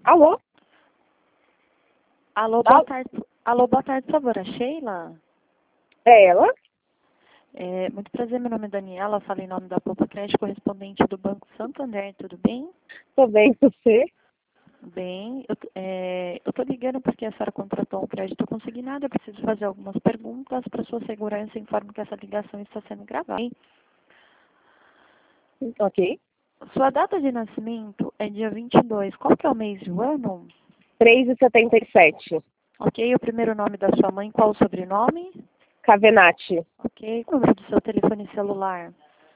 Alô? Alô, boa tarde. Alô, boa tarde, por favor, a Sheila? É ela? Muito prazer, meu nome é Daniela, falo em nome da Poupa Crédito, correspondente do Banco Santander, tudo bem? Tô bem, você? Bem, eu tô ligando porque a senhora contratou um crédito consignado, eu preciso fazer algumas perguntas para sua segurança, informo que essa ligação está sendo gravada. Hein? Ok. Sua data de nascimento é dia 22, qual que é o mês e o ano? 3,77. Ok, o primeiro nome da sua mãe, qual o sobrenome? Cavenati. Ok, o número do seu telefone celular?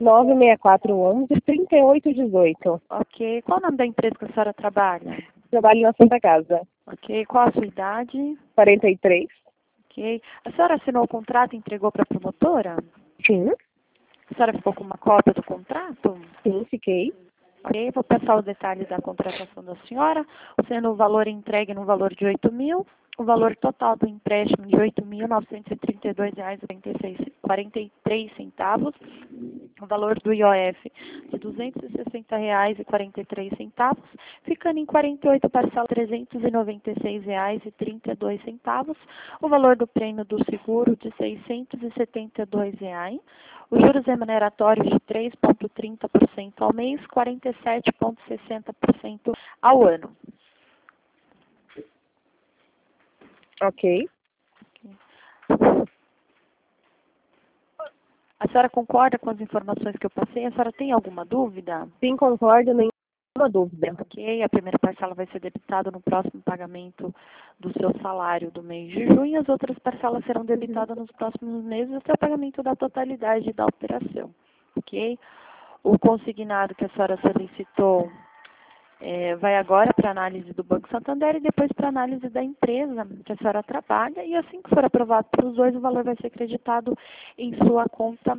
96411-3818. Ok, qual o nome da empresa que a senhora trabalha? Trabalho na Santa Casa. Ok, qual a sua idade? 43. Ok. A senhora assinou o contrato e entregou para a promotora? Sim. A senhora ficou com uma cópia do contrato? Sim, fiquei. Ok, vou passar os detalhes da contratação da senhora, sendo o valor entregue no valor de 8.000, o valor total do empréstimo de R$ 8.932,43, o valor do IOF de R$ 260,43, ficando em 48 parcelas de R$ 396,32, o valor do prêmio do seguro de R$ 672, os juros remuneratórios de 3,30% ao mês, 47,60% ao ano. Ok. A senhora concorda com as informações que eu passei? A senhora tem alguma dúvida? Sim, concordo, nenhuma dúvida. Ok, a primeira parcela vai ser debitada no próximo pagamento do seu salário do mês de junho, as outras parcelas serão debitadas nos próximos meses até o pagamento da totalidade da operação. Ok? O consignado que a senhora solicitou vai agora para análise do Banco Santander e depois para análise da empresa que a senhora trabalha, e assim que for aprovado pelos dois, o valor vai ser creditado em sua conta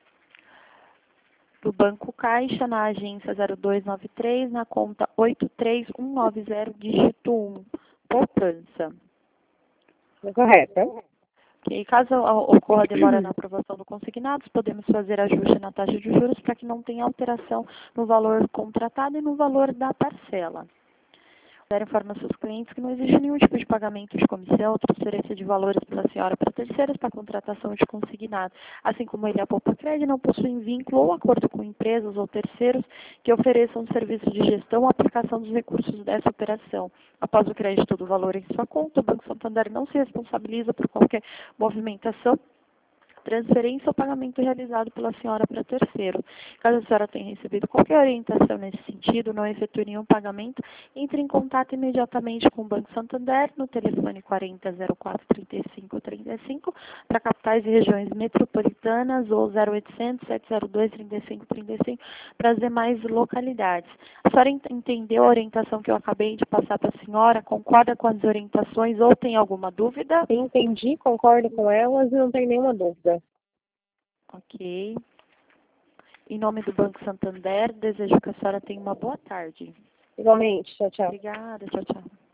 do Banco Caixa, na agência 0293, na conta 83190, dígito 1, poupança. Correta. Ok, caso ocorra demora na aprovação do consignado, podemos fazer ajuste na taxa de juros para que não tenha alteração no valor contratado e no valor da parcela. Informa seus clientes que não existe nenhum tipo de pagamento de comissão, transferência de valores pela senhora para terceiros para contratação de consignado. Assim como ele, a Poupa Crédito, não possuem vínculo ou acordo com empresas ou terceiros que ofereçam serviço de gestão ou aplicação dos recursos dessa operação. Após o crédito do valor em sua conta, o Banco Santander não se responsabiliza por qualquer movimentação, transferência ou pagamento realizado pela senhora para terceiro. Caso a senhora tenha recebido qualquer orientação nesse sentido, não efetue nenhum pagamento, entre em contato imediatamente com o Banco Santander no telefone 40 04 35 35 para capitais e regiões metropolitanas ou 0800 702 35 35 para as demais localidades. A senhora entendeu a orientação que eu acabei de passar para a senhora? Concorda com as orientações ou tem alguma dúvida? Entendi, concordo com elas e não tenho nenhuma dúvida. Ok. Em nome do Banco Santander, desejo que a senhora tenha uma boa tarde. Igualmente, tchau, tchau. Obrigada, tchau, tchau.